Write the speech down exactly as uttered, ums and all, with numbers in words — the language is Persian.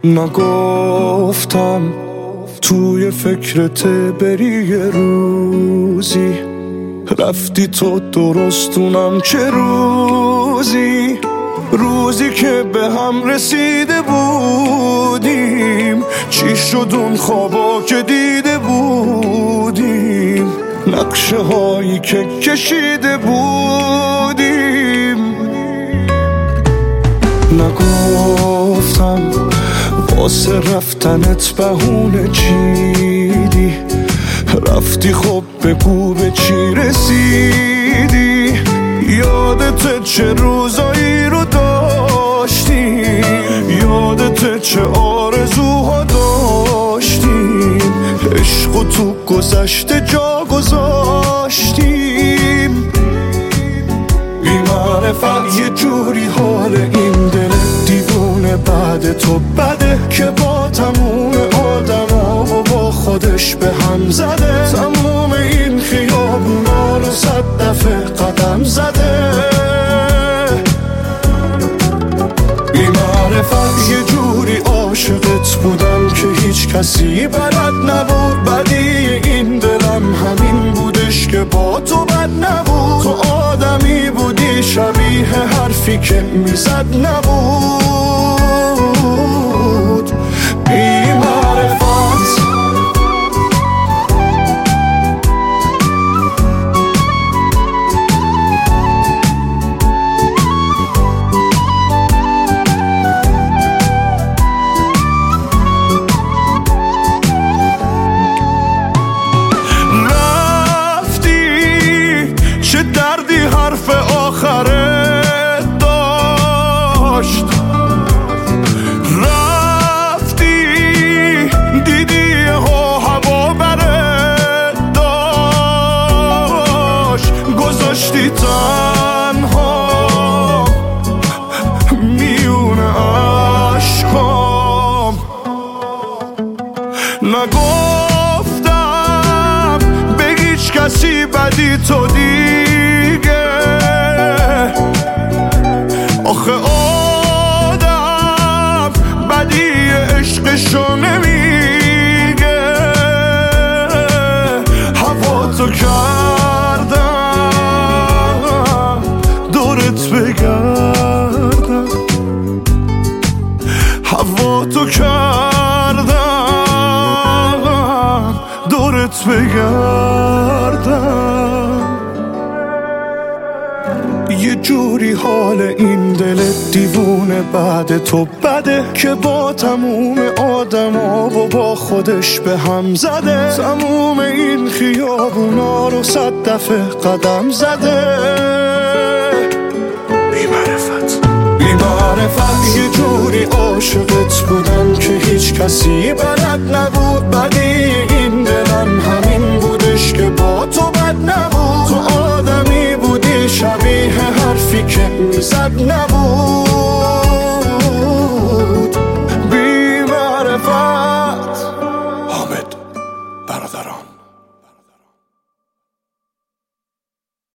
نگفتم توی فکرت بری یه روزی، رفتی تو درستونم چه روزی، روزی که به هم رسیده بودیم، چی شد اون خوابا که دیده بودیم، نقشه هایی که کشیده بودیم. نگفتم واسه رفتنت بهونه چیدی، رفتی خب بگو به چی رسیدی، یادت چه روزایی رو داشتیم، یادت چه آرزوها داشتیم، عشق تو گذشته جا گذاشتیم. بی معرفت یه جوری حال این دل دیوونه بعد تو بده که با تموم آدما و با خودش به هم زده، تموم این خیابونا رو صد دفعه قدم زده. بی معرفت یه جوری عاشقت بودم که هیچ کسی بلد نبود، بدی این دلم همین بودش که با تو بد نبود، تو آدمی بودی شبیه حرفی که میزد نبود. بی معرفت دردی حرف آخره داشت، رفتی دیدی ها هوا بره داشت، گذاشتی تنها میون عشقام. نگفتم به هیچ کسی بدی تو دیگه، آخه آدم بدی عشقشو نمیگه، هوا تو کردم دورت بگردم، هوا تو کردم دورت بگردم. یه جوری حال این دل دیوونه بعد تو بده که با تموم آدما و با خودش به هم زده، تموم این خیابونا رو صد دفعه قدم زده. بی معرفت بی معرفت یه جوری عاشقت بودم که هیچ کسی بلد نبود، بدی این دلم همین بودش که با تو بد نبود، تو آدمی بودی شبیه حرفی که میزد نبود.